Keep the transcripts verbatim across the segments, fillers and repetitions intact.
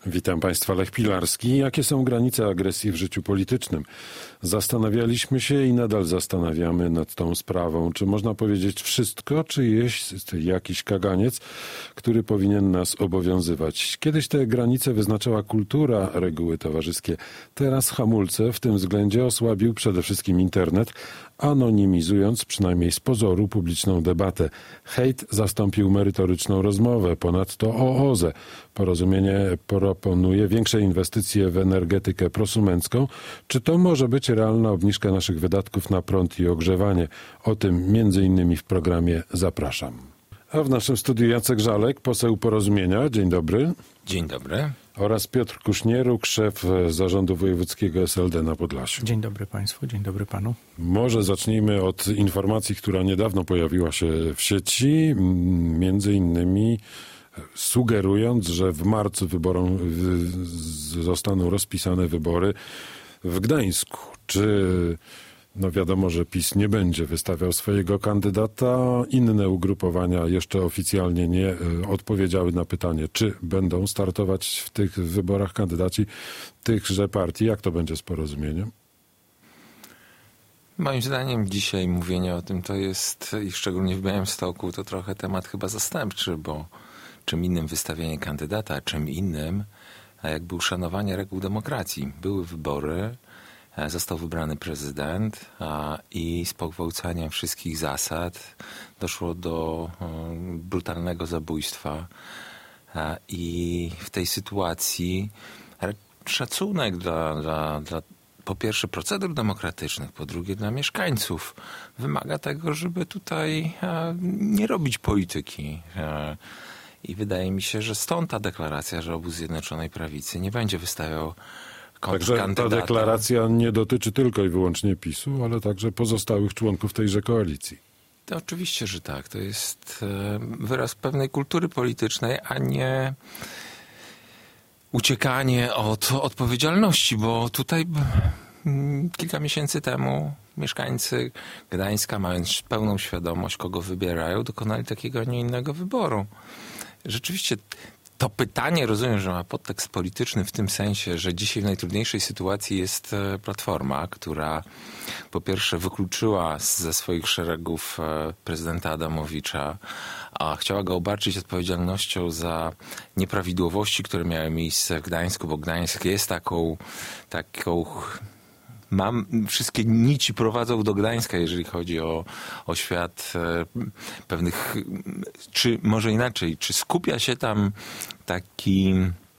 Witam Państwa, Lech Pilarski. Jakie są granice agresji w życiu politycznym? Zastanawialiśmy się i nadal zastanawiamy nad tą sprawą. Czy można powiedzieć wszystko, czy jest jakiś kaganiec, który powinien nas obowiązywać? Kiedyś te granice wyznaczała kultura, reguły towarzyskie. Teraz hamulce w tym względzie osłabił przede wszystkim internet, anonimizując przynajmniej z pozoru publiczną debatę. Hejt zastąpił merytoryczną rozmowę. Ponadto o O Z E. Porozumienie proponuje większe inwestycje w energetykę prosumencką. Czy to może być realna obniżka naszych wydatków na prąd i ogrzewanie? O tym między innymi w programie Zapraszam. A w naszym studiu Jacek Żalek, poseł Porozumienia. Dzień dobry. Dzień dobry. Oraz Piotr Kusznieruk, szef Zarządu Wojewódzkiego S L D na Podlasiu. Dzień dobry Państwu, dzień dobry Panu. Może zacznijmy od informacji, która niedawno pojawiła się w sieci, między innymi sugerując, że w marcu wyborom zostaną rozpisane wybory w Gdańsku. Czy, no wiadomo, że PiS nie będzie wystawiał swojego kandydata, inne ugrupowania jeszcze oficjalnie nie odpowiedziały na pytanie, czy będą startować w tych wyborach kandydaci tychże partii. Jak to będzie z Porozumieniem? Moim zdaniem dzisiaj mówienie o tym to jest, i szczególnie w Białymstoku, to trochę temat chyba zastępczy, bo czym innym wystawienie kandydata, a czym innym a jakby uszanowanie reguł demokracji. Były wybory, został wybrany prezydent a, i z pogwałceniem wszystkich zasad doszło do um, brutalnego zabójstwa a, i w tej sytuacji szacunek dla, dla, dla po pierwsze procedur demokratycznych, po drugie dla mieszkańców wymaga tego, żeby tutaj a, nie robić polityki. A, I wydaje mi się, że stąd ta deklaracja, że obóz Zjednoczonej Prawicy nie będzie wystawiał kontrkandydata. Także ta deklaracja nie dotyczy tylko i wyłącznie PiS-u, ale także pozostałych członków tejże koalicji. To oczywiście, że tak. To jest wyraz pewnej kultury politycznej, a nie uciekanie od odpowiedzialności, bo tutaj kilka miesięcy temu mieszkańcy Gdańska, mając pełną świadomość, kogo wybierają, dokonali takiego, a nie innego wyboru. Rzeczywiście to pytanie, rozumiem, że ma podtekst polityczny w tym sensie, że dzisiaj w najtrudniejszej sytuacji jest Platforma, która po pierwsze wykluczyła ze swoich szeregów prezydenta Adamowicza, a chciała go obarczyć odpowiedzialnością za nieprawidłowości, które miały miejsce w Gdańsku, bo Gdańsk jest taką, taką Mam, wszystkie nici prowadzą do Gdańska, jeżeli chodzi o, o świat e, pewnych, czy może inaczej, czy skupia się tam taki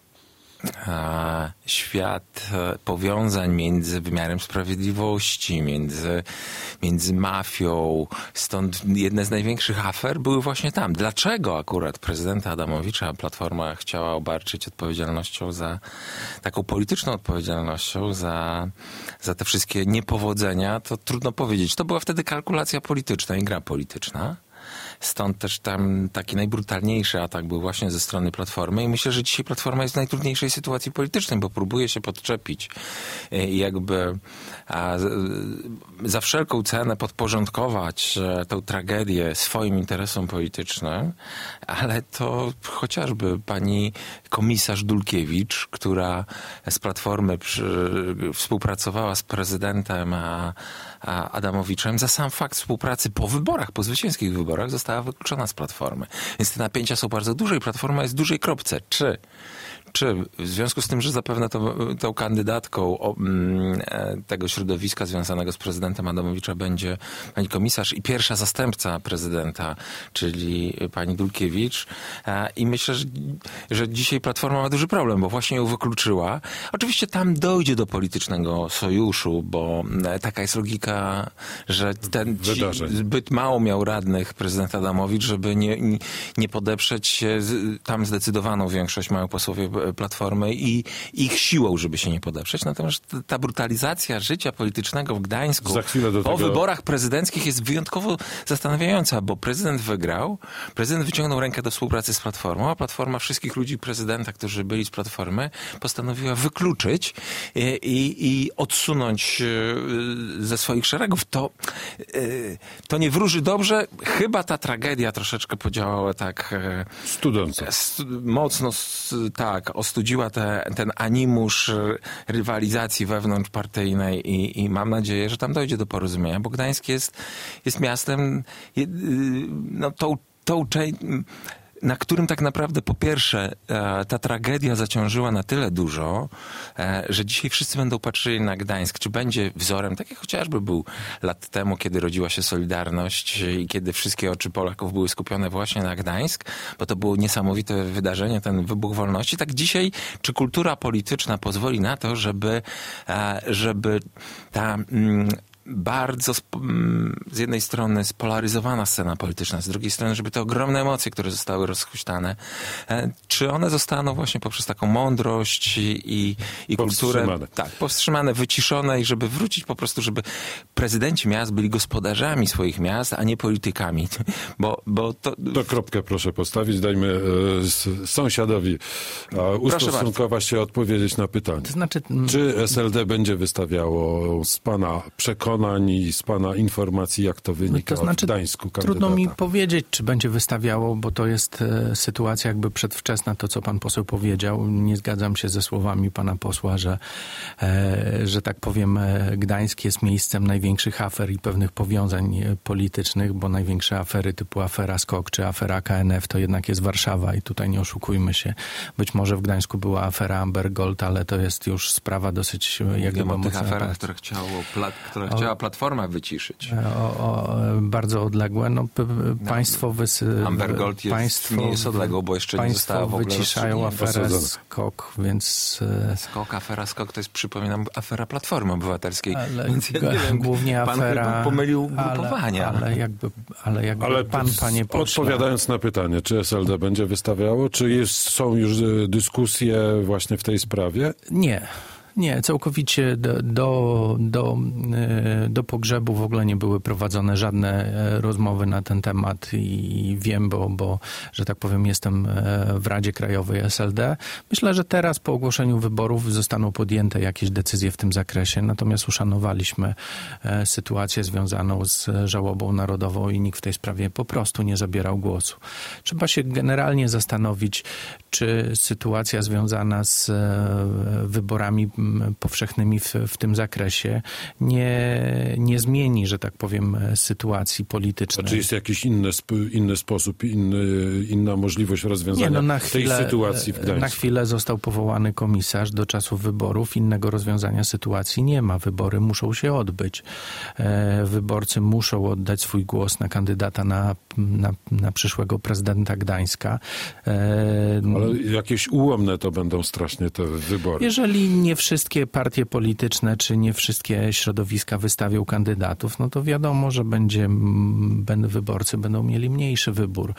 e, świat e, powiązań między wymiarem sprawiedliwości, między, między mafią. Stąd jedne z największych afer były właśnie tam. Dlaczego akurat prezydenta Adamowicza Platforma chciała obarczyć odpowiedzialnością za, taką polityczną odpowiedzialnością za, za te wszystkie niepowodzenia, to trudno powiedzieć. To była wtedy kalkulacja polityczna i gra polityczna. Stąd też tam taki najbrutalniejszy atak był właśnie ze strony Platformy i myślę, że dzisiaj Platforma jest w najtrudniejszej sytuacji politycznej, bo próbuje się podczepić i jakby a, za wszelką cenę podporządkować tę tragedię swoim interesom politycznym, ale to chociażby pani komisarz Dulkiewicz, która z Platformy przy, współpracowała z prezydentem a, a Adamowiczem, za sam fakt współpracy po wyborach, po zwycięskich wyborach została wykluczona z Platformy. Więc te napięcia są bardzo duże i Platforma jest w dużej kropce. Czy, czy w związku z tym, że zapewne to, tą kandydatką o, m, tego środowiska związanego z prezydentem Adamowicza będzie pani komisarz i pierwsza zastępca prezydenta, czyli pani Dulkiewicz. I myślę, że, że dzisiaj Platforma ma duży problem, bo właśnie ją wykluczyła. Oczywiście tam dojdzie do politycznego sojuszu, bo taka jest logika, że ten ci, zbyt mało miał radnych prezydent Adamowicz, żeby nie, nie podeprzeć się. Tam zdecydowaną większość mają posłowie Platformy i ich siłą, żeby się nie podeprzeć. Natomiast ta brutalizacja życia politycznego w Gdańsku po tego... wyborach prezydenckich jest wyjątkowo zastanawiająca, bo prezydent wygrał, prezydent wyciągnął rękę do współpracy z Platformą, a Platforma wszystkich ludzi prezydenta, którzy byli z Platformy, postanowiła wykluczyć i, i, i odsunąć ze swoich szeregów. To, to nie wróży dobrze. Chyba ta tragedia troszeczkę podziałała tak studąco. Mocno tak ostudziła te, ten animusz rywalizacji wewnątrzpartyjnej i, i mam nadzieję, że tam dojdzie do porozumienia, bo Gdańsk jest, jest miastem, no tą, tą część, na którym tak naprawdę po pierwsze ta tragedia zaciążyła na tyle dużo, że dzisiaj wszyscy będą patrzyli na Gdańsk, czy będzie wzorem, tak jak chociażby był lat temu, kiedy rodziła się Solidarność i kiedy wszystkie oczy Polaków były skupione właśnie na Gdańsk, bo to było niesamowite wydarzenie, ten wybuch wolności. Tak dzisiaj, czy kultura polityczna pozwoli na to, żeby, żeby ta bardzo z jednej strony spolaryzowana scena polityczna, z drugiej strony, żeby te ogromne emocje, które zostały rozhuśtane, czy one zostaną właśnie poprzez taką mądrość i, i kulturę tak, powstrzymane, wyciszone i żeby wrócić po prostu, żeby prezydenci miast byli gospodarzami swoich miast, a nie politykami. Bo, bo to... To kropkę proszę postawić, dajmy e, sąsiadowi e, ustosunkować się, odpowiedzieć na pytanie. To znaczy... Czy S L D będzie wystawiało z pana przekonań i z pana informacji, jak to wynika to znaczy, w Gdańsku kandydata? Trudno mi powiedzieć, czy będzie wystawiało, bo to jest e, sytuacja jakby przedwczesna, to co pan poseł powiedział. Nie zgadzam się ze słowami pana posła, że, e, że tak powiem, e, Gdańsk jest miejscem największych afer i pewnych powiązań e, politycznych, bo największe afery typu afera SKOK czy afera K N F to jednak jest Warszawa i tutaj nie oszukujmy się. Być może w Gdańsku była afera Amber Gold, ale to jest już sprawa dosyć... Jak gdyby o tych aferach, które chciało, które chciała Platforma wyciszyć. O, o, bardzo odległe. No, p, no, państwo wysy, Amber Gold jest, państwo, nie jest odległą, bo jeszcze nie została w ogóle wyciszają aferę SKOK, więc... SKOK, afera SKOK to jest, przypominam, afera Platformy Obywatelskiej. Ale więc ja g- nie wiem, głównie pan afera... pomylił grupowania. Ale, ale jakby, ale jakby ale pan, panie pośle... Odpowiadając na pytanie, czy S L D będzie wystawiało, czy jest, są już dyskusje właśnie w tej sprawie? Nie. Nie, całkowicie do, do, do, do pogrzebu w ogóle nie były prowadzone żadne rozmowy na ten temat i wiem, bo, bo że tak powiem, jestem w Radzie Krajowej S L D. Myślę, że teraz po ogłoszeniu wyborów zostaną podjęte jakieś decyzje w tym zakresie, natomiast uszanowaliśmy sytuację związaną z żałobą narodową i nikt w tej sprawie po prostu nie zabierał głosu. Trzeba się generalnie zastanowić, czy sytuacja związana z wyborami powszechnymi w, w tym zakresie nie, nie zmieni, że tak powiem, sytuacji politycznej. A czy jest jakiś inny, inny sposób, inny, inna możliwość rozwiązania nie, no na chwilę, tej sytuacji w Gdańsku? Na chwilę został powołany komisarz do czasów wyborów. Innego rozwiązania sytuacji nie ma. Wybory muszą się odbyć. Wyborcy muszą oddać swój głos na kandydata na, na, na przyszłego prezydenta Gdańska. Ale jakieś ułomne to będą strasznie te wybory. Jeżeli nie wszystkie partie polityczne, czy nie wszystkie środowiska wystawią kandydatów, no to wiadomo, że będzie, będą, wyborcy będą mieli mniejszy wybór.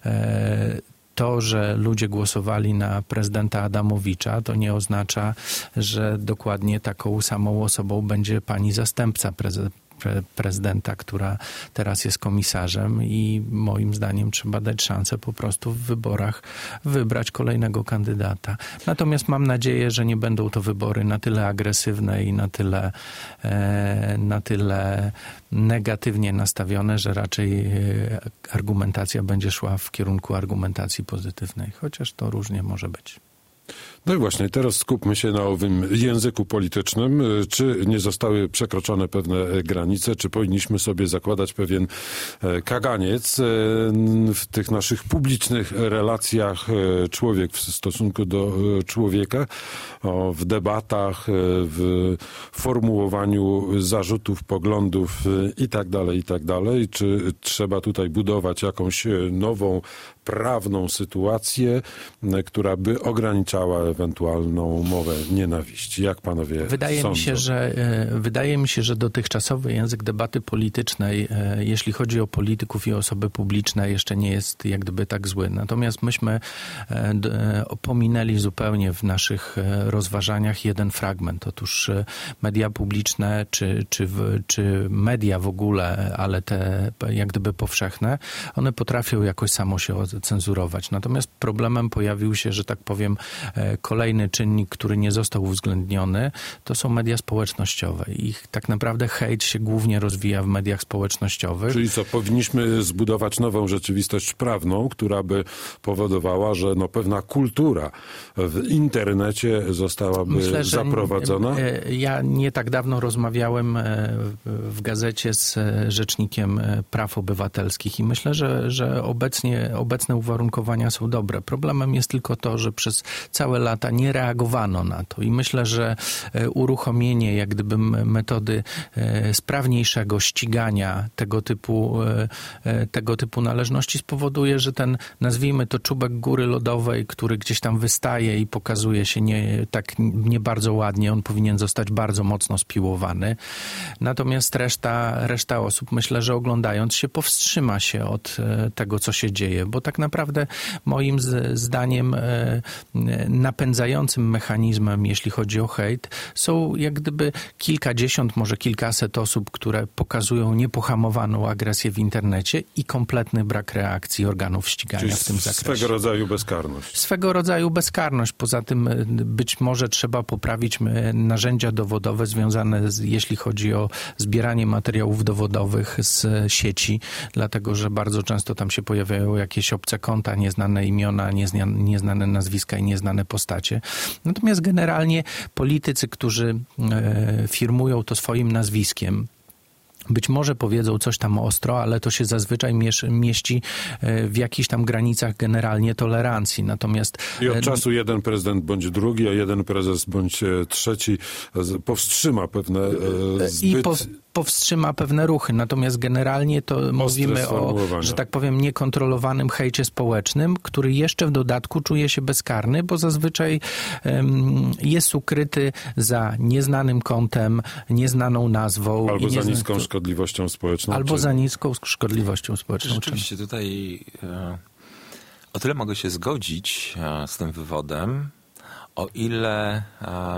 To, że ludzie głosowali na prezydenta Adamowicza, to nie oznacza, że dokładnie taką samą osobą będzie pani zastępca prezydenta. prezydenta, która teraz jest komisarzem i moim zdaniem trzeba dać szansę po prostu w wyborach wybrać kolejnego kandydata. Natomiast mam nadzieję, że nie będą to wybory na tyle agresywne i na tyle, e, na tyle negatywnie nastawione, że raczej argumentacja będzie szła w kierunku argumentacji pozytywnej, chociaż to różnie może być. No i właśnie, teraz skupmy się na owym języku politycznym. Czy nie zostały przekroczone pewne granice? Czy powinniśmy sobie zakładać pewien kaganiec w tych naszych publicznych relacjach człowiek w stosunku do człowieka, w debatach, w formułowaniu zarzutów, poglądów i tak dalej, i tak dalej? Czy trzeba tutaj budować jakąś nową, prawną sytuację, która by ograniczała ewentualną mowę nienawiści? Jak panowie wydaje sądzą? Mi się, że, wydaje mi się, że dotychczasowy język debaty politycznej, jeśli chodzi o polityków i osoby publiczne, jeszcze nie jest jak gdyby tak zły. Natomiast myśmy pominęli zupełnie w naszych rozważaniach jeden fragment. Otóż media publiczne, czy, czy, czy media w ogóle, ale te jak gdyby powszechne, one potrafią jakoś samo się cenzurować. Natomiast problemem pojawił się, że tak powiem, kolejny czynnik, który nie został uwzględniony, to są media społecznościowe. Ich tak naprawdę hejt się głównie rozwija w mediach społecznościowych. Czyli co, powinniśmy zbudować nową rzeczywistość prawną, która by powodowała, że no pewna kultura w internecie zostałaby Myślę, że zaprowadzona? Ja nie tak dawno rozmawiałem w gazecie z Rzecznikiem Praw Obywatelskich i myślę, że, że obecnie, obecne uwarunkowania są dobre. Problemem jest tylko to, że przez całe lata nie reagowano na to i myślę, że uruchomienie jak gdyby metody sprawniejszego ścigania tego typu, tego typu należności spowoduje, że ten, nazwijmy to, czubek góry lodowej, który gdzieś tam wystaje i pokazuje się nie, tak nie bardzo ładnie, on powinien zostać bardzo mocno spiłowany. Natomiast reszta, reszta osób, myślę, że oglądając się, powstrzyma się od tego, co się dzieje, bo tak naprawdę moim zdaniem napędzającym mechanizmem, jeśli chodzi o hejt, są jak gdyby kilkadziesiąt, może kilkaset osób, które pokazują niepohamowaną agresję w internecie i kompletny brak reakcji organów ścigania Czyli w tym zakresie. Swego rodzaju bezkarność. Swego rodzaju bezkarność. Poza tym być może trzeba poprawić narzędzia dowodowe związane, z, jeśli chodzi o zbieranie materiałów dowodowych z sieci, dlatego że bardzo często tam się pojawiają jakieś obce konta, nieznane imiona, niezna, nieznane nazwiska i nieznane postacie. Natomiast generalnie politycy, którzy e, firmują to swoim nazwiskiem, być może powiedzą coś tam ostro, ale to się zazwyczaj mieści w jakichś tam granicach generalnie tolerancji. Natomiast I od czasu jeden prezydent bądź drugi, a jeden prezes bądź trzeci powstrzyma pewne zbyt... I po, powstrzyma pewne ruchy. Natomiast generalnie to mówimy o, że tak powiem, niekontrolowanym hejcie społecznym, który jeszcze w dodatku czuje się bezkarny, bo zazwyczaj um, jest ukryty za nieznanym kontem, nieznaną nazwą. Albo i za niezna... niską szkodliwością społeczną. Albo czy... za niską szkodliwością społeczną. Rzeczywiście czy... tutaj e, o tyle mogę się zgodzić e, z tym wywodem, o ile e,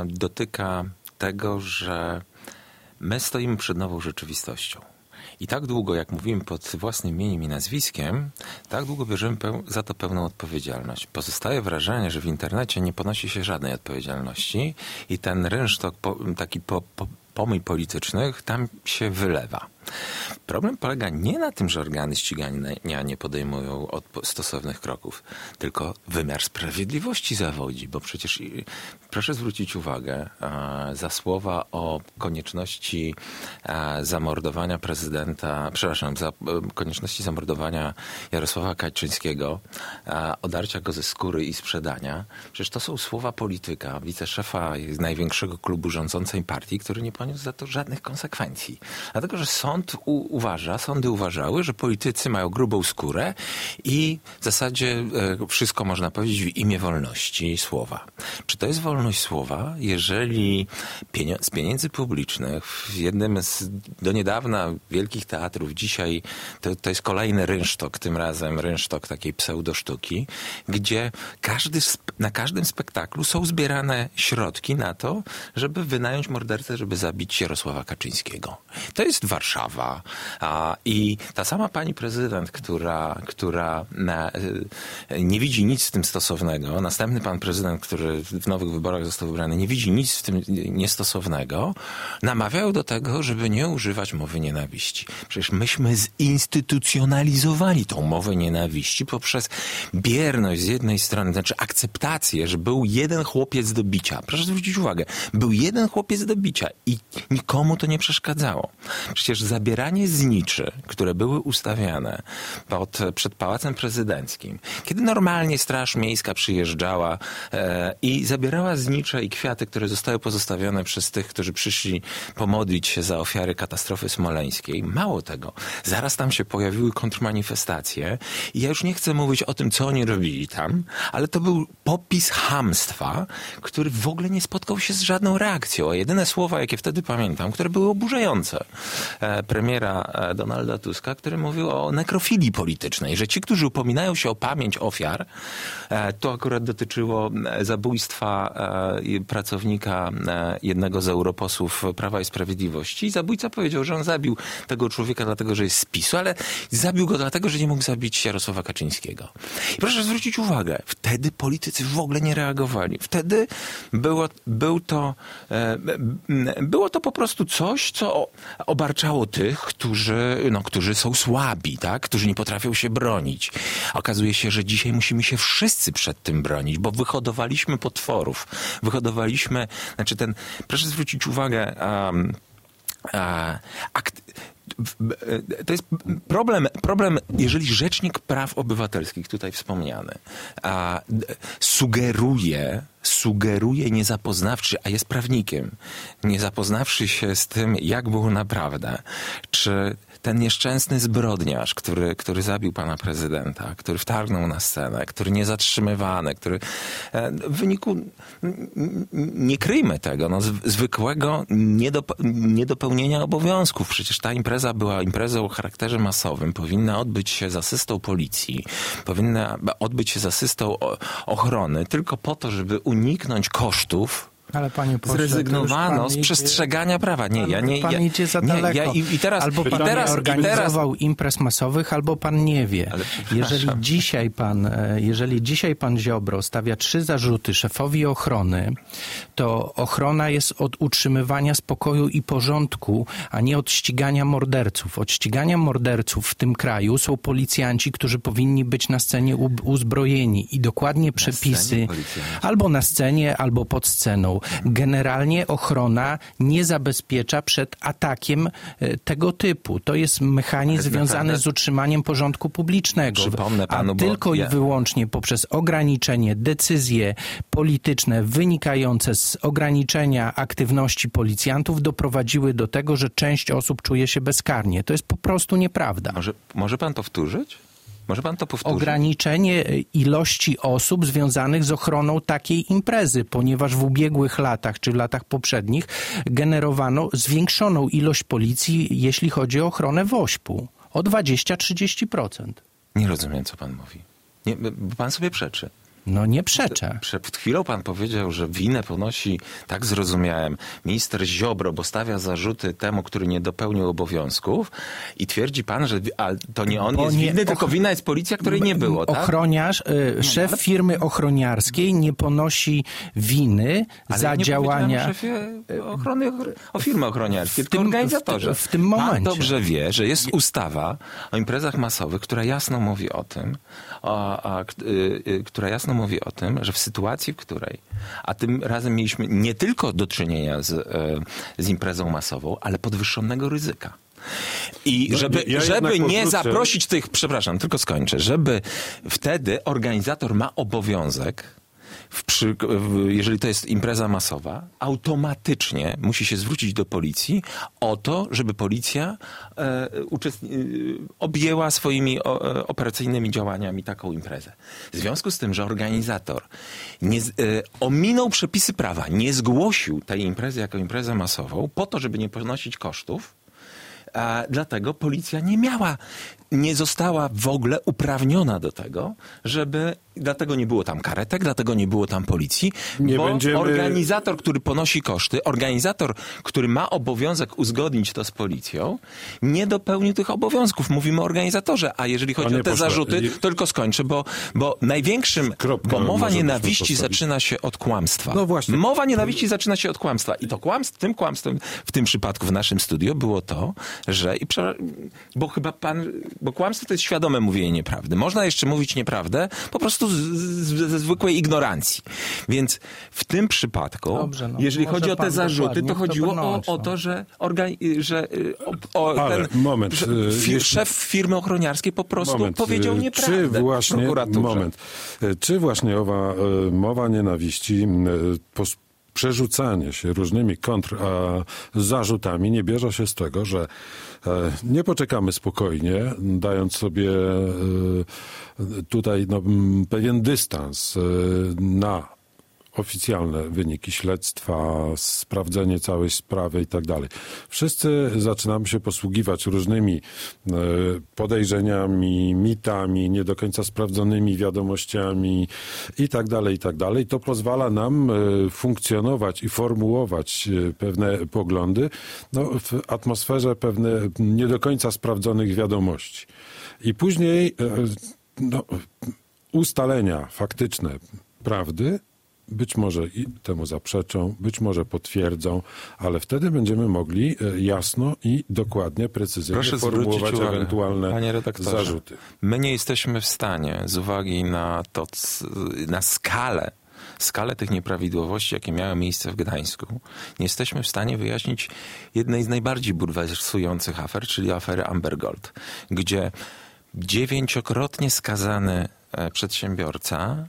dotyka tego, że my stoimy przed nową rzeczywistością. I tak długo, jak mówimy pod własnym imieniem i nazwiskiem, tak długo bierzemy za to pełną odpowiedzialność. Pozostaje wrażenie, że w internecie nie ponosi się żadnej odpowiedzialności i ten rynsztok taki po, po, pomyj politycznych tam się wylewa. Problem polega nie na tym, że organy ścigania nie podejmują stosownych kroków, tylko wymiar sprawiedliwości zawodzi, bo przecież proszę zwrócić uwagę za słowa o konieczności zamordowania prezydenta, przepraszam, za konieczności zamordowania Jarosława Kaczyńskiego, odarcia go ze skóry i sprzedania. Przecież to są słowa polityka, wiceszefa największego klubu rządzącej partii, który nie poniósł za to żadnych konsekwencji. Dlatego, że sąd u, uważa, sądy uważały, że politycy mają grubą skórę i w zasadzie e, wszystko można powiedzieć w imię wolności słowa. Czy to jest wolność słowa, jeżeli pienio- z pieniędzy publicznych w jednym z do niedawna wielkich teatrów, dzisiaj to, to jest kolejny rynsztok, tym razem rynsztok takiej pseudosztuki, gdzie każdy, na każdym spektaklu są zbierane środki na to, żeby wynająć mordercę, żeby zabić Jarosława Kaczyńskiego. To jest Warszawa. A, i ta sama pani prezydent, która, która na, nie widzi nic w tym stosownego, następny pan prezydent, który w nowych wyborach został wybrany, nie widzi nic w tym niestosownego, namawiają do tego, żeby nie używać mowy nienawiści. Przecież myśmy zinstytucjonalizowali tą mowę nienawiści poprzez bierność z jednej strony, znaczy akceptację, że był jeden chłopiec do bicia. Proszę zwrócić uwagę, był jeden chłopiec do bicia i nikomu to nie przeszkadzało. Przecież zabieranie zniczy, które były ustawiane pod, przed Pałacem Prezydenckim, kiedy normalnie Straż Miejska przyjeżdżała e, i zabierała znicze i kwiaty, które zostały pozostawione przez tych, którzy przyszli pomodlić się za ofiary katastrofy smoleńskiej. Mało tego, zaraz tam się pojawiły kontrmanifestacje i ja już nie chcę mówić o tym, co oni robili tam, ale to był popis chamstwa, który w ogóle nie spotkał się z żadną reakcją, a jedyne słowa, jakie wtedy wtedy pamiętam, które były oburzające. Premiera Donalda Tuska, który mówił o nekrofilii politycznej, że ci, którzy upominają się o pamięć ofiar, to akurat dotyczyło zabójstwa pracownika jednego z europosłów Prawa i Sprawiedliwości. I zabójca powiedział, że on zabił tego człowieka dlatego, że jest z PiSu, ale zabił go dlatego, że nie mógł zabić Jarosława Kaczyńskiego. I proszę zwrócić uwagę, wtedy politycy w ogóle nie reagowali. Wtedy było, był to, było to po prostu coś, co obarczało tych, którzy, no, którzy są słabi, tak? Którzy nie potrafią się bronić. Okazuje się, że dzisiaj musimy się wszyscy przed tym bronić, bo wyhodowaliśmy potworów. Wyhodowaliśmy, znaczy ten, proszę zwrócić uwagę, um, a, akt, to jest problem, problem, jeżeli Rzecznik Praw Obywatelskich, tutaj wspomniany, a, sugeruje, sugeruje nie zapoznawszy, a jest prawnikiem, nie zapoznawszy się z tym, jak było naprawdę, czy ten nieszczęsny zbrodniarz, który, który zabił pana prezydenta, który wtargnął na scenę, który niezatrzymywany, który w wyniku, nie kryjmy tego, no, zwykłego niedop, niedopełnienia obowiązków. Przecież ta impreza była imprezą o charakterze masowym, powinna odbyć się z asystą policji, powinna odbyć się z asystą ochrony, tylko po to, żeby uniknąć kosztów. Ale panie pośle, zrezygnowano z przestrzegania idzie, prawa. Nie, ja nie. Pan ja, idzie za daleko. Nie, ja, i, i teraz, albo pan i teraz, nie organizował i teraz... imprez masowych, albo pan nie wie. Jeżeli dzisiaj pan, jeżeli dzisiaj pan Ziobro stawia trzy zarzuty szefowi ochrony, to ochrona jest od utrzymywania spokoju i porządku, a nie od ścigania morderców. Od ścigania morderców w tym kraju są policjanci, którzy powinni być na scenie uzbrojeni i dokładnie przepisy albo na scenie, albo pod sceną. Generalnie ochrona nie zabezpiecza przed atakiem tego typu. To jest mechanizm związany z utrzymaniem porządku publicznego. Przypomnę panu, a tylko ja... i wyłącznie poprzez ograniczenie, decyzje polityczne wynikające z ograniczenia aktywności policjantów doprowadziły do tego, że część osób czuje się bezkarnie. To jest po prostu nieprawda. Może, może pan powtórzyć? Może pan to powtórzyć? Ograniczenie ilości osób związanych z ochroną takiej imprezy, ponieważ w ubiegłych latach czy w latach poprzednich generowano zwiększoną ilość policji, jeśli chodzi o ochronę wośpu. O dwadzieścia do trzydziestu procent. Nie rozumiem, co pan mówi. Nie, bo pan sobie przeczy. No nie przeczę. Przed chwilą pan powiedział, że winę ponosi, tak zrozumiałem, minister Ziobro, bo stawia zarzuty temu, który nie dopełnił obowiązków i twierdzi pan, że a to nie on bo jest nie, winny, och... tylko wina jest policja, której nie było, tak? Ochroniarz, y, szef firmy ochroniarskiej nie ponosi winy ale za nie działania... o szefie ochrony, o firmy ochroniarskiej, tylko tym, organizatorze. W, w tym momencie. Pan dobrze wie, że jest ustawa o imprezach masowych, która jasno mówi o tym, a, a, y, y, która jasno mówi o tym, że w sytuacji, w której, a tym razem mieliśmy nie tylko do czynienia z, z imprezą masową, ale podwyższonego ryzyka. I no, żeby, ja żeby nie zaprosić tych, przepraszam, tylko skończę, żeby wtedy organizator ma obowiązek, w przy, w, jeżeli to jest impreza masowa, automatycznie musi się zwrócić do policji o to, żeby policja e, uczestni- objęła swoimi o, e, operacyjnymi działaniami taką imprezę. W związku z tym, że organizator nie, e, ominął przepisy prawa, nie zgłosił tej imprezy jako imprezę masową po to, żeby nie ponosić kosztów, a dlatego policja nie miała, nie została w ogóle uprawniona do tego, żeby, dlatego nie było tam karetek, dlatego nie było tam policji, nie bo będziemy... organizator, który ponosi koszty, organizator, który ma obowiązek uzgodnić to z policją, nie dopełnił tych obowiązków. Mówimy o organizatorze, a jeżeli chodzi Panie o te pośle, zarzuty, to tylko skończę, bo, bo największym, Kropka, bo mowa nienawiści zaczyna się od kłamstwa. No właśnie. Mowa nienawiści zaczyna się od kłamstwa i to kłamstw, tym kłamstwem w tym przypadku w naszym studio było to, że, i prze, bo chyba pan, bo kłamstwo to jest świadome mówienie nieprawdy. Można jeszcze mówić nieprawdę po prostu z, z, ze zwykłej ignorancji. Więc w tym przypadku, Dobrze, no, jeżeli chodzi o te zarzuty, to chodziło to o, o to, że, organ, że o, o Ale, ten moment, fi, jeśli... szef firmy ochroniarskiej po prostu moment, powiedział nieprawdę. Czy właśnie, moment, czy właśnie owa mowa nienawiści po przerzucanie się różnymi kontrzarzutami nie bierze się z tego, że nie poczekamy spokojnie, dając sobie tutaj no, pewien dystans na oficjalne wyniki śledztwa, sprawdzenie całej sprawy i tak dalej. Wszyscy zaczynamy się posługiwać różnymi podejrzeniami, mitami, nie do końca sprawdzonymi wiadomościami i tak dalej, i tak dalej. To pozwala nam funkcjonować i formułować pewne poglądy no, w atmosferze pewne nie do końca sprawdzonych wiadomości. I później no, ustalenia faktyczne prawdy być może i temu zaprzeczą, być może potwierdzą, ale wtedy będziemy mogli jasno i dokładnie, precyzyjnie Proszę formułować uwagę, ewentualne panie redaktorze, zarzuty. My nie jesteśmy w stanie, z uwagi na to, na skalę, skalę tych nieprawidłowości, jakie miały miejsce w Gdańsku, nie jesteśmy w stanie wyjaśnić jednej z najbardziej bulwersujących afer, czyli afery Amber Gold, gdzie dziewięciokrotnie skazany przedsiębiorca,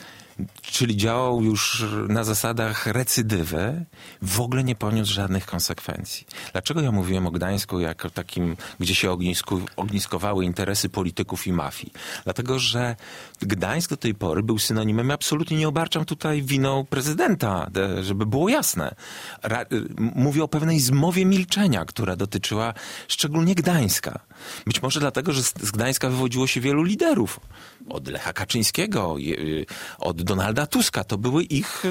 czyli działał już na zasadach recydywy, w ogóle nie poniósł żadnych konsekwencji. Dlaczego ja mówiłem o Gdańsku jako takim, gdzie się ognisku, ogniskowały interesy polityków i mafii? Dlatego, że Gdańsk do tej pory był synonimem, ja absolutnie nie obarczam tutaj winą prezydenta, żeby było jasne. Ra- mówię o pewnej zmowie milczenia, która dotyczyła szczególnie Gdańska. Być może dlatego, że z Gdańska wywodziło się wielu liderów. Od Lecha Kaczyńskiego, od Donalda Tuska. To były ich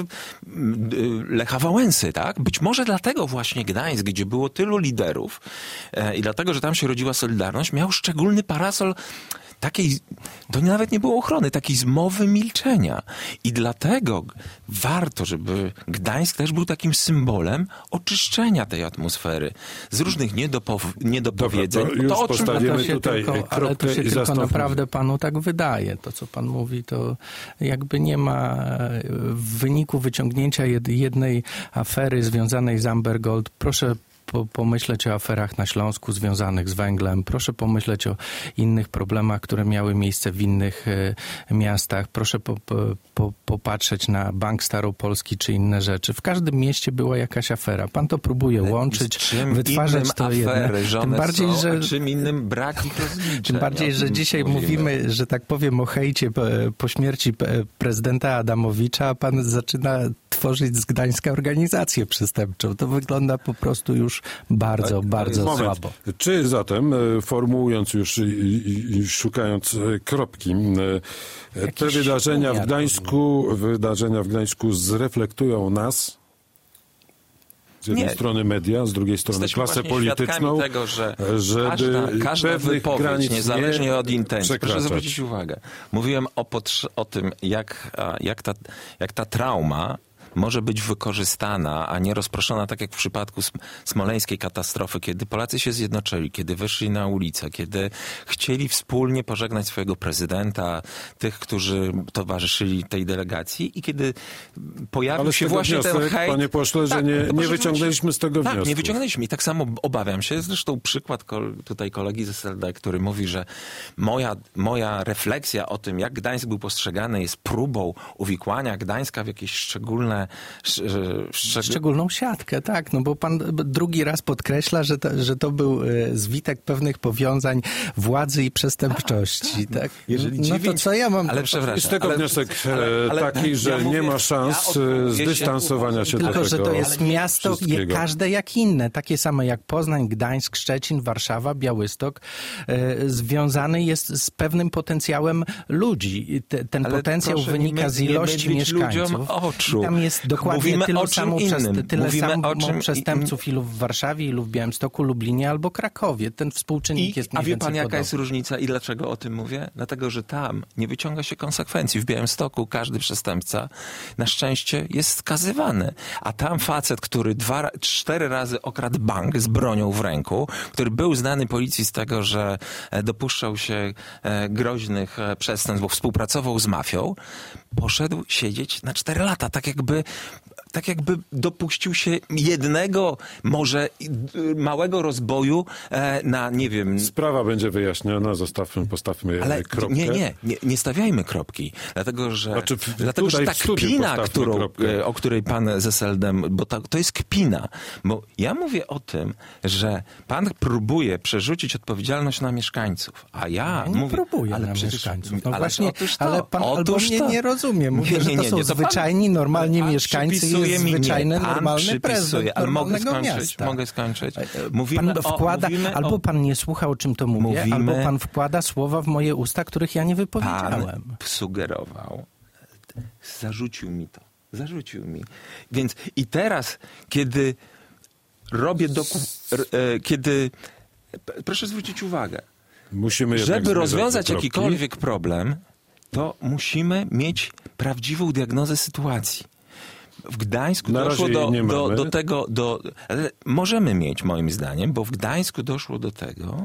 Lecha Wałęsy, tak? Być może dlatego właśnie Gdańsk, gdzie było tylu liderów i dlatego, że tam się rodziła Solidarność, miał szczególny parasol takiej, to nawet nie było ochrony, takiej zmowy milczenia. I dlatego warto, żeby Gdańsk też był takim symbolem oczyszczenia tej atmosfery z różnych niedopow- niedopowiedzeń. Dobra, to już to, o czym postawimy to się tutaj tylko, ale to się i tylko naprawdę panu tak wydaje. To, co pan mówi, to jakby nie ma w wyniku wyciągnięcia jednej afery związanej z Amber Gold. Proszę Po, pomyśleć o aferach na Śląsku związanych z węglem. Proszę pomyśleć o innych problemach, które miały miejsce w innych e, miastach. Proszę po, po, po, popatrzeć na Bank Staropolski czy inne rzeczy. W każdym mieście była jakaś afera. Pan to próbuje łączyć, czym wytwarzać to afery, jedno. Tym bardziej, są, że, czym innym brak ich rozliczenia. tym bardziej, że dzisiaj mówimy. mówimy, że tak powiem, o hejcie po, po śmierci prezydenta Adamowicza, a pan zaczyna tworzyć z Gdańska organizację przestępczą. To wygląda po prostu już bardzo, tak, bardzo moment. słabo. Czy zatem, formułując już i, i, i szukając kropki, Jakiś te wydarzenia w Gdańsku, wydarzenia w Gdańsku zreflektują nas? Z jednej Nie. strony media, z drugiej strony Jesteśmy klasę polityczną, tego, że żeby każda, każda pewnych wypowiedź, granic niezależnie nie od intencji. Proszę przekraczać. zwrócić uwagę. Mówiłem o, potrze- o tym, jak, jak, ta, jak ta trauma może być wykorzystana, a nie rozproszona, tak jak w przypadku smoleńskiej katastrofy, kiedy Polacy się zjednoczyli, kiedy wyszli na ulicę, kiedy chcieli wspólnie pożegnać swojego prezydenta, tych, którzy towarzyszyli tej delegacji i kiedy pojawił Ale się z tego właśnie wniosek, ten hejt... panie pośle, że tak, nie, to nie wyciągnęliśmy z tego tak, wniosku. nie wyciągnęliśmy. I tak samo obawiam się, zresztą przykład tutaj kolegi z S L D, który mówi, że moja, moja refleksja o tym, jak Gdańsk był postrzegany, jest próbą uwikłania Gdańska w jakieś szczególne Szczeg... Szczególną siatkę, tak, no bo pan drugi raz podkreśla, że to, że to był zwitek pewnych powiązań władzy i przestępczości, tak? tak? Jeżeli no dziewięć... to co ja mam... Ale przepraszam. Z tego ale, wniosek ale, ale, taki, że ja mówię, nie ma szans ja zdystansowania się tylko, do tego. Tylko, że to jest miasto je, każde jak inne, takie same jak Poznań, Gdańsk, Szczecin, Warszawa, Białystok, e, związany jest z pewnym potencjałem ludzi. Te, ten ale potencjał proszę, wynika z ilości mieszkańców. Oczu. I tam jest dokładnie Mówimy tylu o czym samo innym. Przez, tyle Mówimy samo o czym przestępców ilu w Warszawie, ilu w Białymstoku, Lublinie albo Krakowie. Ten współczynnik I, jest mniej A wie pan, podobny. jaka jest różnica i dlaczego o tym mówię? Dlatego, że tam nie wyciąga się konsekwencji. W Białymstoku każdy przestępca na szczęście jest skazywany. A tam facet, który dwa, cztery razy okradł bank z bronią w ręku, który był znany policji z tego, że dopuszczał się groźnych przestępstw, bo współpracował z mafią, poszedł siedzieć na cztery lata. Tak jakby tak jakby dopuścił się jednego, może małego rozboju na, nie wiem... Sprawa będzie wyjaśniona, zostawmy, postawmy Ale kropkę. nie, nie, nie, nie stawiajmy kropki, dlatego że, znaczy, w, dlatego, że ta kpina, którą, o której pan z S L D, bo to, to jest kpina, bo ja mówię o tym, że pan próbuje przerzucić odpowiedzialność na mieszkańców, a ja, ja nie mówię... próbuję ale na przecież, mieszkańców. No ale właśnie, otóż to, ale pan albo mnie to. nie rozumie. Mówię, nie, nie, że to nie, są nie, to zwyczajni, pan, normalni pan mieszkańcy i jest zwyczajny, nie, normalny prezydent ale mogę skończyć, miasta. mogę skończyć. Mówimy pan wkłada, o, mówimy albo o... pan nie słucha, o czym to mówię, Mówimy, albo pan wkłada słowa w moje usta, których ja nie wypowiedziałem. Pan sugerował, zarzucił mi to, zarzucił mi. Więc i teraz, kiedy robię doku... kiedy... Proszę zwrócić uwagę, musimy żeby rozwiązać jakikolwiek problem, to musimy mieć prawdziwą diagnozę sytuacji. W Gdańsku Na doszło do, nie do, do tego, do, ale możemy mieć moim zdaniem, bo w Gdańsku doszło do tego,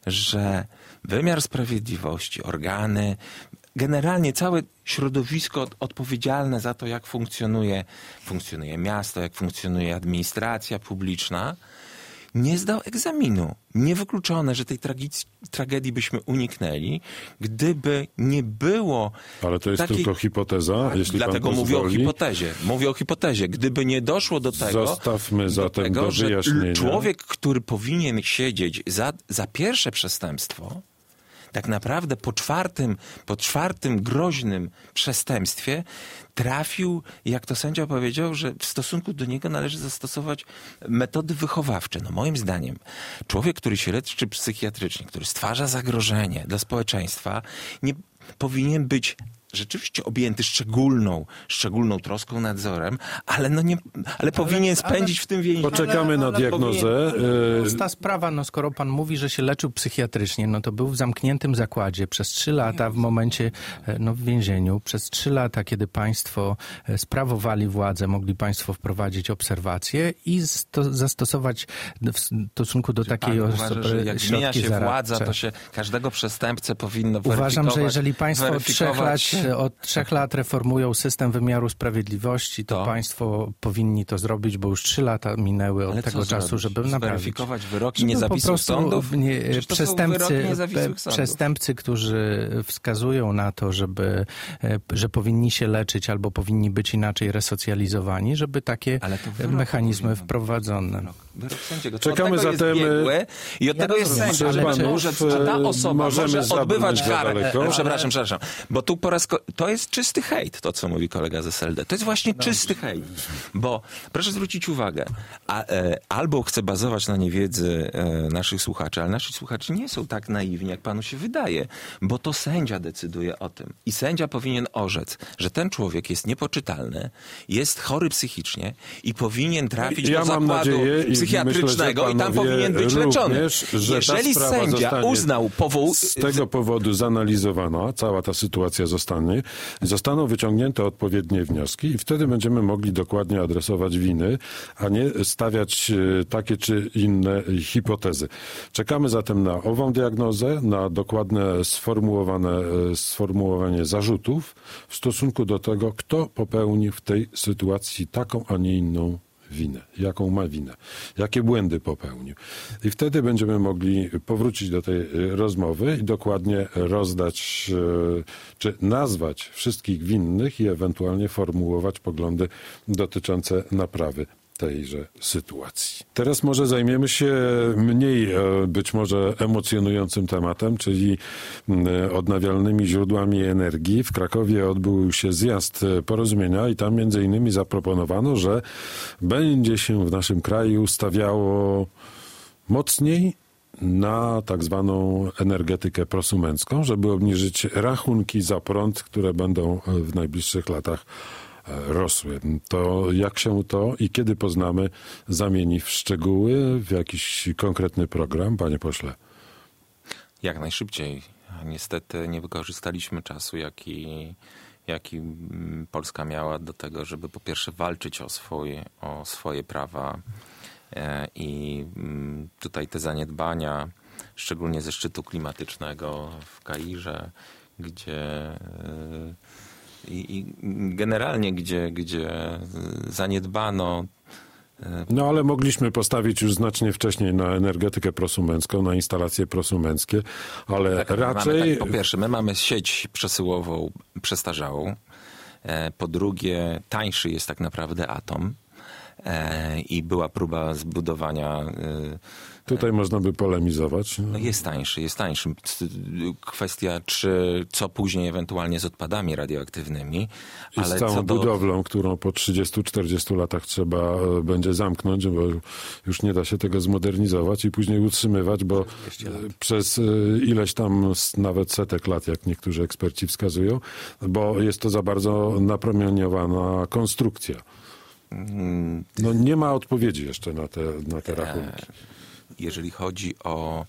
że wymiar sprawiedliwości, organy, generalnie całe środowisko odpowiedzialne za to, jak funkcjonuje, funkcjonuje miasto, jak funkcjonuje administracja publiczna, nie zdał egzaminu. Niewykluczone, że tej tragi- tragedii byśmy uniknęli, gdyby nie było... Ale to jest takiej... tylko hipoteza, jeśli Dlatego pan mówię pozwoli. o hipotezie. Mówię o hipotezie. Gdyby nie doszło do tego... Zostawmy do zatem tego, do wyjaśnienia. Że człowiek, który powinien siedzieć za, za pierwsze przestępstwo, tak naprawdę po czwartym, po czwartym groźnym przestępstwie trafił, jak to sędzia powiedział, że w stosunku do niego należy zastosować metody wychowawcze. No moim zdaniem człowiek, który się leczy psychiatrycznie, który stwarza zagrożenie dla społeczeństwa, nie powinien być rzeczywiście objęty szczególną, szczególną troską, nadzorem, ale, no nie, ale powinien spędzić ale, w tym więzieniu. Poczekamy na diagnozę. Prosta sprawa, no skoro pan mówi, że się leczył psychiatrycznie, no to był w zamkniętym zakładzie przez trzy lata w momencie, no w więzieniu. Przez trzy lata, kiedy państwo sprawowali władzę, mogli państwo wprowadzić obserwacje i sto, zastosować w stosunku do Czy takiej osoby uważa, że jak zmienia się zaradcze. władza, to się każdego przestępcę powinno weryfikować. Uważam, że jeżeli państwo od trzech lat weryfikować... od trzech lat reformują system wymiaru sprawiedliwości, to, to państwo powinni to zrobić, bo już trzy lata minęły od Ale tego czasu, zrobić? żeby naprawić. Zweryfikować wyroki Żeby niezawisłych po prostu sądów? Nie, przestępcy, niezawisłych przestępcy, którzy wskazują na to, żeby, że powinni się leczyć albo powinni być inaczej resocjalizowani, żeby takie mechanizmy wprowadzone. Wyrok sędziego. Czekamy od tego zatem... jest biegły i od ja tego jest sędzia, ale może, a ta osoba może odbywać karę. Przepraszam, przepraszam. Bo tu po raz ko- to jest czysty hejt, to co mówi kolega z S L D. To jest właśnie Dobrze. czysty hejt. Bo proszę zwrócić uwagę, a, e, albo chcę bazować na niewiedzy e, naszych słuchaczy, ale nasi słuchacze nie są tak naiwni, jak panu się wydaje, bo to sędzia decyduje o tym. I sędzia powinien orzec, że ten człowiek jest niepoczytalny, jest chory psychicznie i powinien trafić ja do zakładu nadzieję, psychiatrycznego i, myślę, i tam powinien być leczony. Jeżeli sędzia uznał powoł... Z tego powodu zanalizowana cała ta sytuacja zostanie, zostaną wyciągnięte odpowiednie wnioski i wtedy będziemy mogli dokładnie adresować winy, a nie stawiać takie czy inne hipotezy. Czekamy zatem na ową diagnozę, na dokładne sformułowane, sformułowanie zarzutów w stosunku do tego, kto popełnił w tej sytuacji taką, a nie inną winę, jaką ma winę, jakie błędy popełnił. I wtedy będziemy mogli powrócić do tej rozmowy i dokładnie rozdać, czy nazwać wszystkich winnych i ewentualnie formułować poglądy dotyczące naprawy tejże sytuacji. Teraz może zajmiemy się mniej być może emocjonującym tematem, czyli odnawialnymi źródłami energii. W Krakowie odbył się zjazd porozumienia i tam między innymi zaproponowano, że będzie się w naszym kraju stawiało mocniej na tak zwaną energetykę prosumencką, żeby obniżyć rachunki za prąd, które będą w najbliższych latach rosły. To jak się to i kiedy poznamy, zamieni w szczegóły, w jakiś konkretny program, panie pośle? Jak najszybciej. Niestety nie wykorzystaliśmy czasu, jaki, jaki Polska miała do tego, żeby po pierwsze walczyć o swoje, o swoje prawa i tutaj te zaniedbania, szczególnie ze szczytu klimatycznego w Kairze, gdzie I, i generalnie, gdzie, gdzie zaniedbano. No ale mogliśmy postawić już znacznie wcześniej na energetykę prosumencką, na instalacje prosumenckie, ale tak, raczej... Mamy, tak, po pierwsze, my mamy sieć przesyłową przestarzałą. Po drugie, tańszy jest tak naprawdę atom. I była próba zbudowania... Tutaj można by polemizować. No jest tańszy, jest tańszy. Kwestia, czy co później ewentualnie z odpadami radioaktywnymi. I ale z całą co do... budowlą, którą po trzydziestu czterdziestu latach trzeba będzie zamknąć, bo już nie da się tego zmodernizować i później utrzymywać, bo przez ileś tam nawet setek lat, jak niektórzy eksperci wskazują, bo jest to za bardzo napromieniowana konstrukcja. No nie ma odpowiedzi jeszcze na te, na te rachunki. Jeżeli chodzi o,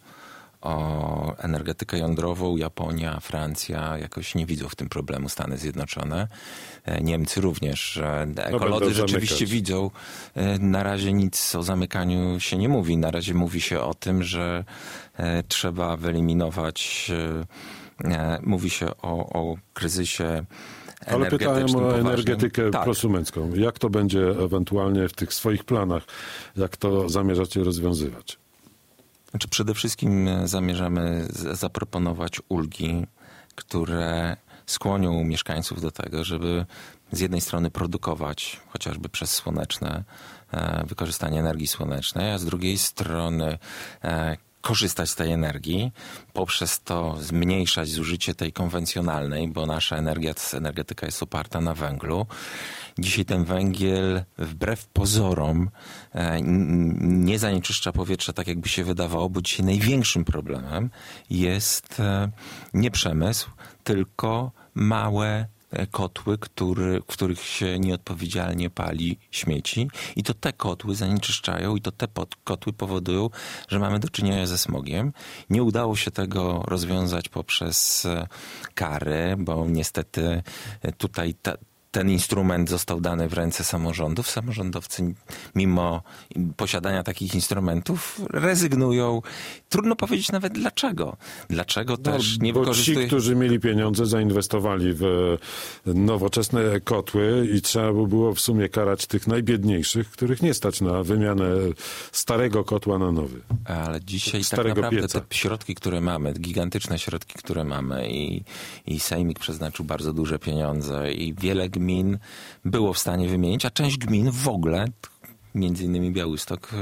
o energetykę jądrową, Japonia, Francja jakoś nie widzą w tym problemu, Stany Zjednoczone. Niemcy również. Ekolodzy no rzeczywiście zamykać. widzą. Na razie nic o zamykaniu się nie mówi. Na razie mówi się o tym, że trzeba wyeliminować, mówi się o, o kryzysie. Ale pytałem o energetykę tak. prosumencką. Jak to będzie ewentualnie w tych swoich planach, jak to zamierzacie rozwiązywać? Znaczy przede wszystkim zamierzamy zaproponować ulgi, które skłonią mieszkańców do tego, żeby z jednej strony produkować chociażby przez słoneczne wykorzystanie energii słonecznej, a z drugiej strony korzystać z tej energii, poprzez to zmniejszać zużycie tej konwencjonalnej, bo nasza energia, energetyka jest oparta na węglu. Dzisiaj ten węgiel wbrew pozorom nie zanieczyszcza powietrza tak, jakby się wydawało, bo dzisiaj największym problemem jest nie przemysł, tylko małe kotły, który, w których się nieodpowiedzialnie pali śmieci i to te kotły zanieczyszczają i to te kotły powodują, że mamy do czynienia ze smogiem. Nie udało się tego rozwiązać poprzez kary, bo niestety tutaj ta, ten instrument został dany w ręce samorządów. Samorządowcy mimo posiadania takich instrumentów rezygnują. Trudno powiedzieć nawet dlaczego. Dlaczego no, też nie bo wykorzystują... Ci, którzy mieli pieniądze, zainwestowali w nowoczesne kotły i trzeba by było w sumie karać tych najbiedniejszych, których nie stać na wymianę starego kotła na nowy. Ale dzisiaj tak naprawdę pieca. Te środki, które mamy, gigantyczne środki, które mamy i, i Sejmik przeznaczył bardzo duże pieniądze i wiele gmin było w stanie wymienić, a część gmin w ogóle, między innymi Białystok,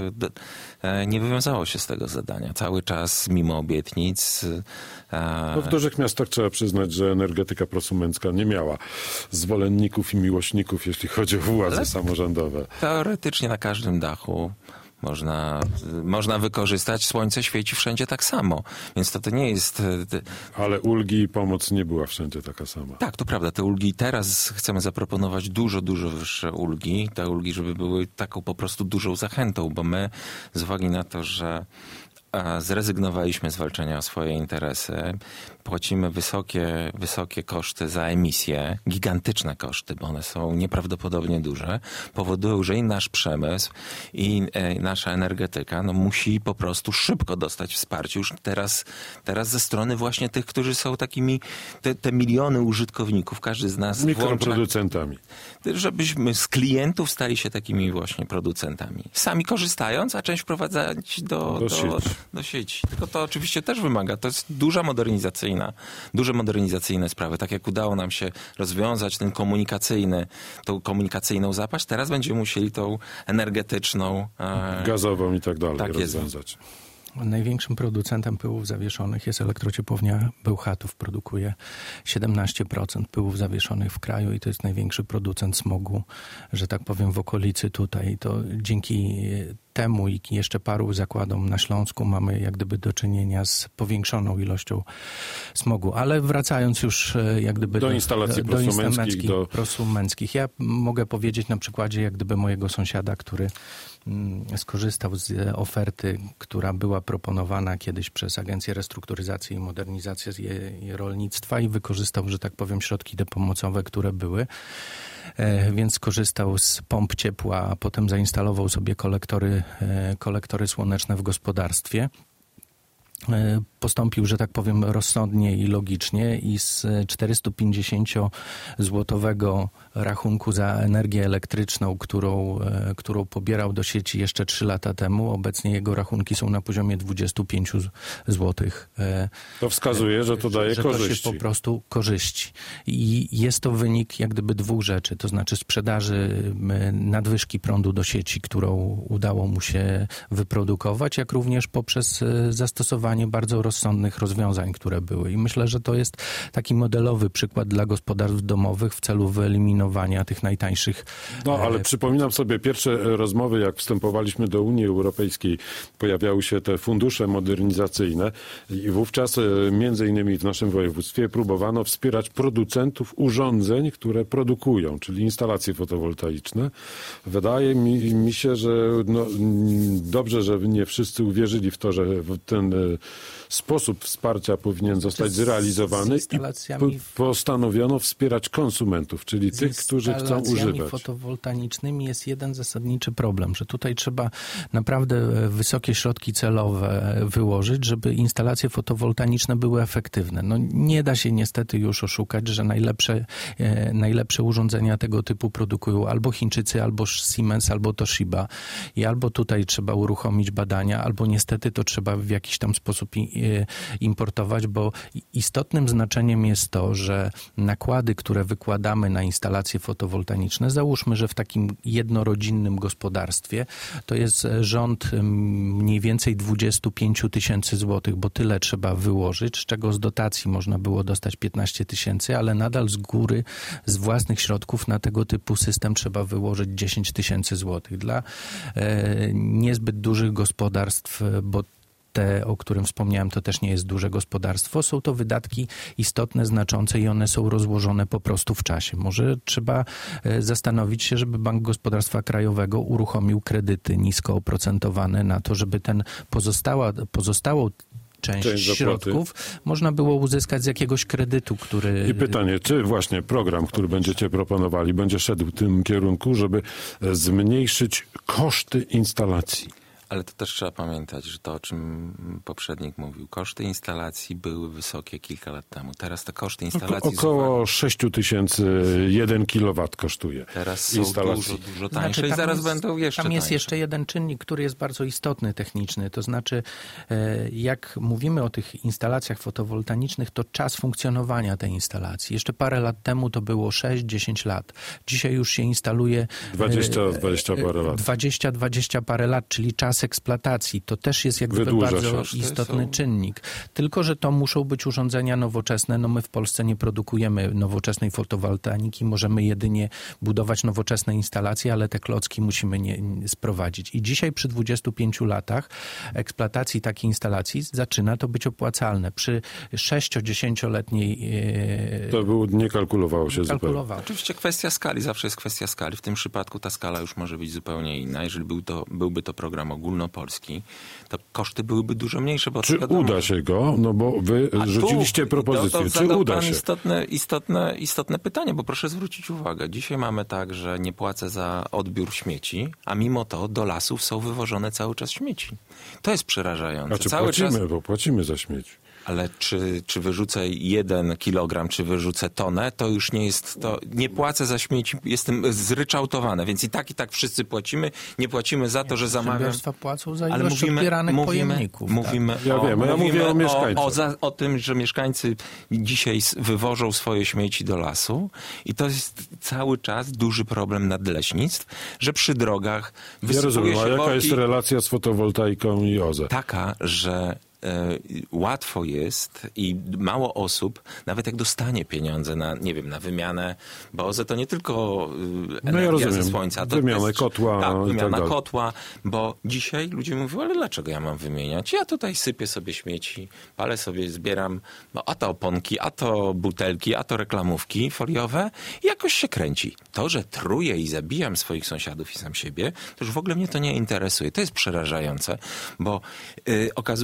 nie wywiązało się z tego zadania. Cały czas, mimo obietnic... No w dużych miastach trzeba przyznać, że energetyka prosumencka nie miała zwolenników i miłośników, jeśli chodzi o władze Ale samorządowe. Teoretycznie na każdym dachu Można, można wykorzystać. Słońce świeci wszędzie tak samo. Więc to, to nie jest... Ale ulgi i pomoc nie była wszędzie taka sama. Tak, to prawda. Te ulgi teraz chcemy zaproponować dużo, dużo wyższe ulgi. Te ulgi, żeby były taką po prostu dużą zachętą, bo my z uwagi na to, że zrezygnowaliśmy z walczenia o swoje interesy. Płacimy wysokie, wysokie koszty za emisję, gigantyczne koszty, bo one są nieprawdopodobnie duże. Powodują, że i nasz przemysł, i e, nasza energetyka no, musi po prostu szybko dostać wsparcie. Już teraz, teraz ze strony właśnie tych, którzy są takimi, te, te miliony użytkowników, każdy z nas mikroproducentami. Włącza, żebyśmy z klientów stali się takimi właśnie producentami. Sami korzystając, a część wprowadzać do, do, do, sieci. do sieci. Tylko to oczywiście też wymaga, to jest duża modernizacyjna duże modernizacyjne sprawy. Tak jak udało nam się rozwiązać ten komunikacyjny, tą komunikacyjną zapaść, teraz będziemy musieli tą energetyczną... E... gazową i tak dalej tak rozwiązać. Jest. Największym producentem pyłów zawieszonych jest elektrociepłownia Bełchatów. Produkuje siedemnaście procent pyłów zawieszonych w kraju i to jest największy producent smogu, że tak powiem, w okolicy tutaj. To dzięki temu i jeszcze paru zakładom na Śląsku mamy jak gdyby do czynienia z powiększoną ilością smogu. Ale wracając już jak gdyby do, do instalacji do, prosumenckich. Do prosumenckich. Ja mogę powiedzieć na przykładzie jak gdyby mojego sąsiada, który mm, skorzystał z oferty, która była proponowana kiedyś przez Agencję Restrukturyzacji i Modernizacji Rolnictwa i wykorzystał, że tak powiem, środki te pomocowe, które były. Więc skorzystał z pomp ciepła, a potem zainstalował sobie kolektory, kolektory słoneczne w gospodarstwie. postąpił, że tak powiem, rozsądnie i logicznie i z czterystupięćdziesięciozłotowego rachunku za energię elektryczną, którą, którą pobierał do sieci jeszcze trzy lata temu, obecnie jego rachunki są na poziomie dwadzieścia pięć złotych. To wskazuje, że to daje że, korzyści. Że to się po prostu korzyści. I jest to wynik jak gdyby dwóch rzeczy, to znaczy sprzedaży nadwyżki prądu do sieci, którą udało mu się wyprodukować, jak również poprzez zastosowanie bardzo rozsądnych rozwiązań, które były. I myślę, że to jest taki modelowy przykład dla gospodarstw domowych w celu wyeliminowania tych najtańszych... No, ale przypominam sobie pierwsze rozmowy, jak wstępowaliśmy do Unii Europejskiej, pojawiały się te fundusze modernizacyjne i wówczas między innymi w naszym województwie próbowano wspierać producentów urządzeń, które produkują, czyli instalacje fotowoltaiczne. Wydaje mi, mi się, że no, dobrze, że nie wszyscy uwierzyli w to, że ten sposób wsparcia powinien zostać zrealizowany i postanowiono wspierać konsumentów, czyli tych, którzy chcą używać. Z fotowoltaicznymi jest jeden zasadniczy problem, że tutaj trzeba naprawdę wysokie środki celowe wyłożyć, żeby instalacje fotowoltaiczne były efektywne. No nie da się niestety już oszukać, że najlepsze, najlepsze urządzenia tego typu produkują albo Chińczycy, albo Siemens, albo Toshiba i albo tutaj trzeba uruchomić badania, albo niestety to trzeba w jakiś tam sposób importować, bo istotnym znaczeniem jest to, że nakłady, które wykładamy na instalacje fotowoltaiczne, załóżmy, że w takim jednorodzinnym gospodarstwie to jest rząd mniej więcej dwadzieścia pięć tysięcy złotych, bo tyle trzeba wyłożyć, z czego z dotacji można było dostać piętnaście tysięcy, ale nadal z góry, z własnych środków na tego typu system trzeba wyłożyć dziesięć tysięcy złotych. Dla e, niezbyt dużych gospodarstw, bo te, o którym wspomniałem, to też nie jest duże gospodarstwo. Są to wydatki istotne, znaczące i one są rozłożone po prostu w czasie. Może trzeba zastanowić się, żeby Bank Gospodarstwa Krajowego uruchomił kredyty nisko oprocentowane na to, żeby ten pozostała, pozostałą część, część środków można było uzyskać z jakiegoś kredytu, który... I pytanie, czy właśnie program, który będziecie proponowali, będzie szedł w tym kierunku, żeby zmniejszyć koszty instalacji? Ale to też trzeba pamiętać, że to, o czym poprzednik mówił, koszty instalacji były wysokie kilka lat temu. Teraz te koszty instalacji... Oko, około sześć tysięcy jeden kilowat kosztuje. Teraz są dużo, dużo tańsze znaczy, i zaraz jest, będą jeszcze Tam jest tańsze. jeszcze jeden czynnik, który jest bardzo istotny techniczny. To znaczy, jak mówimy o tych instalacjach fotowoltaicznych, to czas funkcjonowania tej instalacji. Jeszcze parę lat temu to było sześć dziesięć lat. Dzisiaj już się instaluje... dwadzieścia dwadzieścia parę lat. dwadzieścia dwadzieścia parę lat, czyli czas eksploatacji. To też jest jak gdyby bardzo się. istotny są... czynnik. Tylko, że to muszą być urządzenia nowoczesne. No my w Polsce nie produkujemy nowoczesnej fotowoltaiki. Możemy jedynie budować nowoczesne instalacje, ale te klocki musimy nie, nie sprowadzić. I dzisiaj przy dwudziestu pięciu latach eksploatacji takiej instalacji zaczyna to być opłacalne. Przy sześcio-dziesięcioletniej... E... To było, nie kalkulowało się kalkulowało. zupełnie. Oczywiście kwestia skali, zawsze jest kwestia skali. W tym przypadku ta skala już może być zupełnie inna. Jeżeli był to, byłby to program ogólnopolski, to koszty byłyby dużo mniejsze. Bo czy wiadomo, uda się go? No bo wy A rzuciliście tu, propozycję. To, to czy uda się? Istotne, istotne, istotne pytanie, bo proszę zwrócić uwagę. Dzisiaj mamy tak, że nie płacę za odbiór śmieci, a mimo to do lasów są wywożone cały czas śmieci. To jest przerażające. A czy cały płacimy, czas... bo płacimy za śmieci. Ale czy, czy wyrzucę jeden kilogram, czy wyrzucę tonę, to już nie jest to... Nie płacę za śmieci, jestem zryczałtowany, więc i tak, i tak wszyscy płacimy. Nie płacimy za to, że zamawiam... Przedsiębiorstwa płacą za ale ilość mówimy, odbieranych mówimy, pojemników. Mówimy tak. Ja o, wiem, ja mówimy mówię o o mieszkańcach. O, za, o tym, że mieszkańcy dzisiaj wywożą swoje śmieci do lasu i to jest cały czas duży problem nadleśnictw, że przy drogach Ja rozumiem, się a jaka worki... jest relacja z fotowoltaiką i O Z E? Taka, że łatwo jest i mało osób, nawet jak dostanie pieniądze na, nie wiem, na wymianę, bo O Z E to nie tylko energia no ja rozumiem. ze słońca. To wymianę jest, kotła. Tak, wymiana tak kotła, bo dzisiaj ludzie mówią, ale dlaczego ja mam wymieniać? Ja tutaj sypię sobie śmieci, palę sobie, zbieram, no, a to oponki, a to butelki, a to reklamówki foliowe i jakoś się kręci. To, że truję i zabijam swoich sąsiadów i sam siebie, to już w ogóle mnie to nie interesuje. To jest przerażające, bo yy, okazuje się, że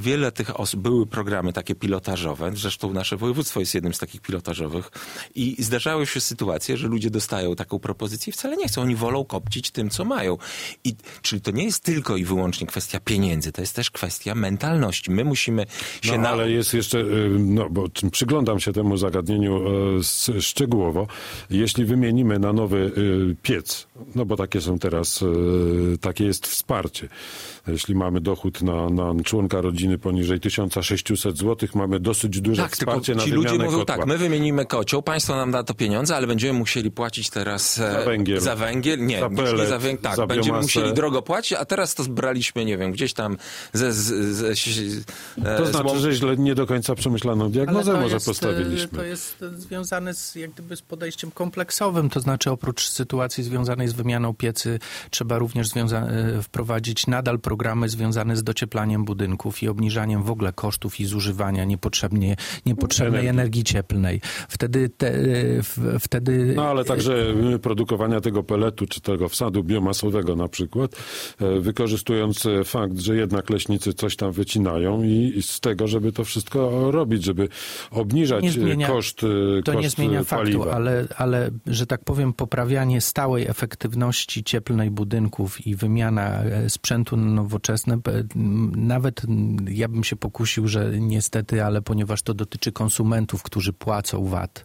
wiele tych osób, były programy takie pilotażowe, zresztą nasze województwo jest jednym z takich pilotażowych i zdarzały się sytuacje, że ludzie dostają taką propozycję i wcale nie chcą, oni wolą kopcić tym, co mają. I, czyli to nie jest tylko i wyłącznie kwestia pieniędzy, to jest też kwestia mentalności. My musimy się... No, na... ale jest jeszcze, no bo przyglądam się temu zagadnieniu e, szczegółowo. Jeśli wymienimy na nowy e, piec, no bo takie są teraz, e, takie jest wsparcie. Jeśli mamy dochód na, na członka rodziny poniżej tysiąc sześćset złotych, mamy dosyć duże tak, wsparcie na ci wymianę ludzie mówią kotła. tak, my wymienimy kocioł, państwo nam da to pieniądze, ale będziemy musieli płacić teraz e, Za węgiel. Za węgiel. Nie, za nie, pelet, nie za węgiel. Tak, za będziemy biomasę. musieli drogo płacić, a teraz to zbraliśmy, nie wiem, gdzieś tam ze... ze, ze e, To znaczy, z... że źle nie do końca przemyślaną diagnozę Ale to może jest, postawiliśmy. To jest związane z, jak gdyby z podejściem kompleksowym, to znaczy oprócz sytuacji związanej z wymianą piecy trzeba również związa- wprowadzić nadal programy związane z docieplaniem budynków i obniżaniem w ogóle kosztów i zużywania niepotrzebnie, niepotrzebnej energii. energii cieplnej. Wtedy, te, w, wtedy... No ale także produkowania tego peletu, czy tego wsadu biomasowego na przykład, wykorzystując fakt, że jednak leśnicy coś tam wycinają i z tego, żeby to wszystko robić, żeby obniżać nie zmienia, koszt To koszt nie zmienia paliwa. faktu, ale, ale, że tak powiem, poprawianie stałej efektywności cieplnej budynków i wymiana sprzętu na nowoczesne, nawet ja bym się pokusił, że niestety, ale ponieważ to dotyczy konsumentów, którzy płacą V A T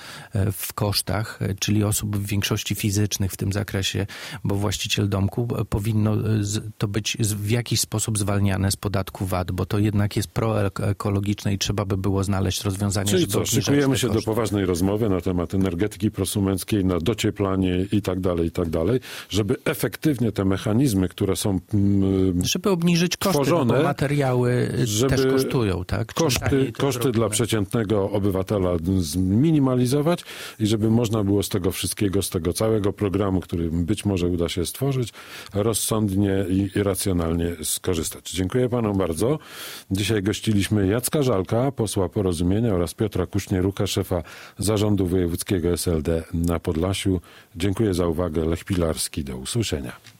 w kosztach, czyli osób w większości fizycznych w tym zakresie, bo właściciel domku powinno to być w jakiś sposób zwalniane z podatku V A T, bo to jednak jest proekologiczne i trzeba by było znaleźć rozwiązania, Czyli żeby co, obniżać szykujemy te się koszty. do poważnej rozmowy na temat energetyki prosumenckiej, na docieplanie i tak dalej, i tak dalej, żeby efektywnie te mechanizmy, które są mm, Żeby obniżyć koszty, tworzone, bo materiały żeby też kosztują, tak? Czym koszty, taniej to koszty zrobimy. dla przeciętnego obywatela zminimalizować i żeby można było z tego wszystkiego, z tego całego programu, który być może uda się stworzyć, rozsądnie i racjonalnie skorzystać. Dziękuję panom bardzo. Dzisiaj gościliśmy Jacka Żalka, posła Porozumienia, oraz Piotra Kuśnieruka, szefa Zarządu Wojewódzkiego S L D na Podlasiu. Dziękuję za uwagę. Lech Pilarski. Do usłyszenia.